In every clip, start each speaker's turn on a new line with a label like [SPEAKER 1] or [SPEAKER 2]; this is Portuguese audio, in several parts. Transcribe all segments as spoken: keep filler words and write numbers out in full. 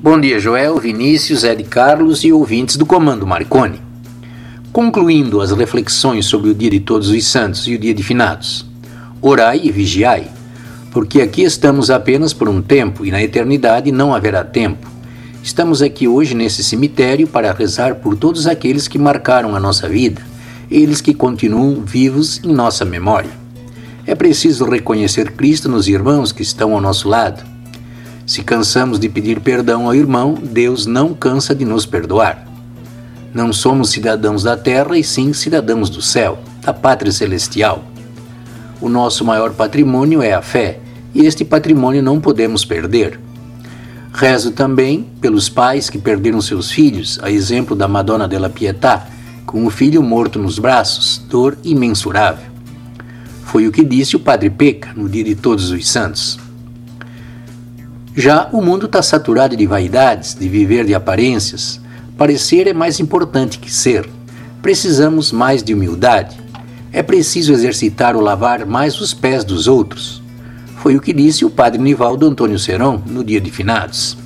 [SPEAKER 1] Bom dia, Joel, Vinícius, Ed Carlos e ouvintes do Comando Marconi. Concluindo as reflexões sobre o dia de Todos os Santos e o dia de Finados, orai e vigiai, porque aqui estamos apenas por um tempo e na eternidade não haverá tempo. Estamos aqui hoje nesse cemitério para rezar por todos aqueles que marcaram a nossa vida, eles que continuam vivos em nossa memória. É preciso reconhecer Cristo nos irmãos que estão ao nosso lado. Se cansamos de pedir perdão ao irmão, Deus não cansa de nos perdoar. Não somos cidadãos da terra e sim cidadãos do céu, da pátria celestial. O nosso maior patrimônio é a fé, e este patrimônio não podemos perder. Rezo também pelos pais que perderam seus filhos, a exemplo da Madonna della Pietà, com o filho morto nos braços, dor imensurável. Foi o que disse o Padre Peca no dia de Todos os Santos. Já o mundo está saturado de vaidades, de viver de aparências. Parecer é mais importante que ser. Precisamos mais de humildade. É preciso exercitar o lavar mais os pés dos outros. Foi o que disse o Padre Nivaldo Antônio Serão no dia de Finados.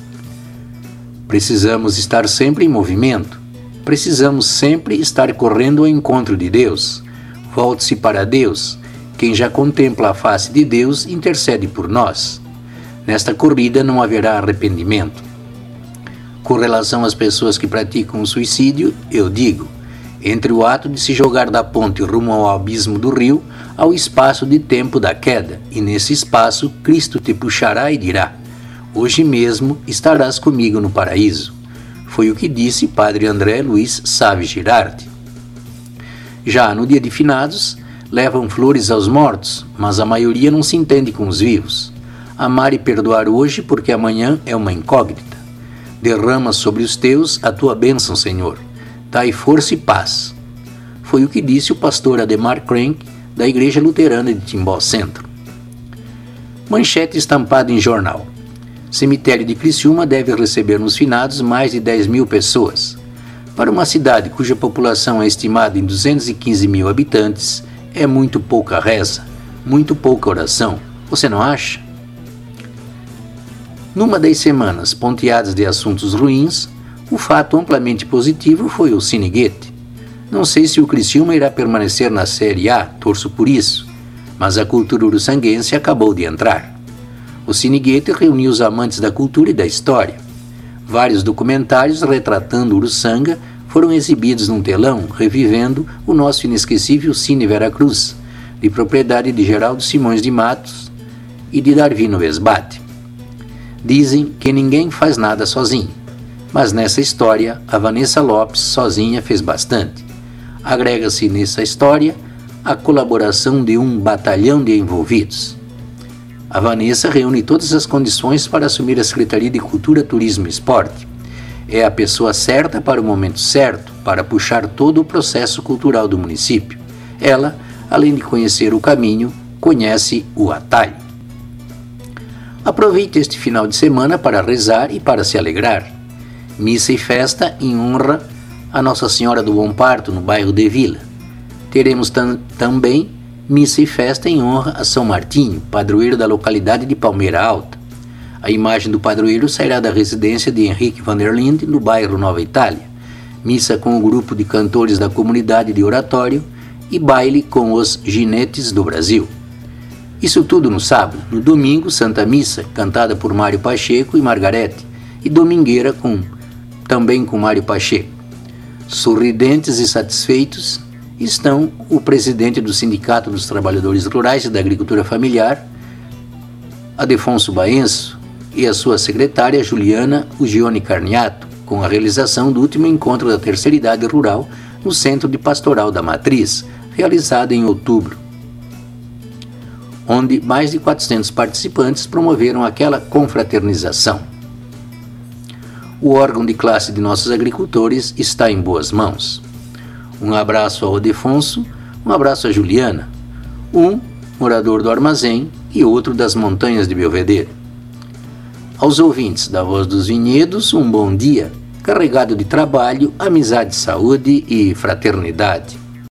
[SPEAKER 1] Precisamos estar sempre em movimento. Precisamos sempre estar correndo ao encontro de Deus. Volte-se para Deus. Quem já contempla a face de Deus intercede por nós. Nesta corrida não haverá arrependimento. Com relação às pessoas que praticam o suicídio, eu digo, entre o ato de se jogar da ponte rumo ao abismo do rio, há o espaço de tempo da queda, e nesse espaço Cristo te puxará e dirá, hoje mesmo estarás comigo no paraíso. Foi o que disse Padre André Luiz Sávio Girardi. Já no dia de Finados, levam flores aos mortos, mas a maioria não se entende com os vivos. Amar e perdoar hoje, porque amanhã é uma incógnita. Derrama sobre os teus a tua bênção, Senhor. Dai força e paz. Foi o que disse o pastor Ademar Crank, da Igreja Luterana de Timbó Centro. Manchete estampada em jornal. Cemitério de Criciúma deve receber nos finados mais de dez mil pessoas. Para uma cidade cuja população é estimada em duzentos e quinze mil habitantes, é muito pouca reza, muito pouca oração. Você não acha? Numa das semanas ponteadas de assuntos ruins, o fato amplamente positivo foi o Ciniguete. Não sei se o Criciúma irá permanecer na Série A, torço por isso, mas a cultura uruçanguense acabou de entrar. O Ciniguete reuniu os amantes da cultura e da história. Vários documentários retratando Uruçanga foram exibidos num telão, revivendo o nosso inesquecível Cine Veracruz, de propriedade de Geraldo Simões de Matos e de Darvino Esbate. Dizem que ninguém faz nada sozinho, mas nessa história a Vanessa Lopes sozinha fez bastante. Agrega-se nessa história a colaboração de um batalhão de envolvidos. A Vanessa reúne todas as condições para assumir a Secretaria de Cultura, Turismo e Esporte. É a pessoa certa para o momento certo, para puxar todo o processo cultural do município. Ela, além de conhecer o caminho, conhece o atalho. Aproveite este final de semana para rezar e para se alegrar. Missa e festa em honra a Nossa Senhora do Bom Parto, no bairro de Vila. Teremos tam- também missa e festa em honra a São Martinho, padroeiro da localidade de Palmeira Alta. A imagem do padroeiro sairá da residência de Henrique van der Linde, no bairro Nova Itália. Missa com o grupo de cantores da comunidade de oratório e baile com os ginetes do Brasil. Isso tudo no sábado. No domingo, Santa Missa, cantada por Mário Pacheco e Margarete, e domingueira com, também com Mário Pacheco. Sorridentes e satisfeitos estão o presidente do Sindicato dos Trabalhadores Rurais e da Agricultura Familiar, Adefonso Baenço, e a sua secretária Juliana Ugione Carniato, com a realização do último encontro da terceira idade rural no Centro de Pastoral da Matriz, realizado em outubro, onde mais de quatrocentos participantes promoveram aquela confraternização. O órgão de classe de nossos agricultores está em boas mãos. Um abraço ao Adefonso, um abraço a Juliana, um morador do armazém e outro das montanhas de Belvedere. Aos ouvintes da Voz dos Vinhedos, um bom dia, carregado de trabalho, amizade, saúde e fraternidade.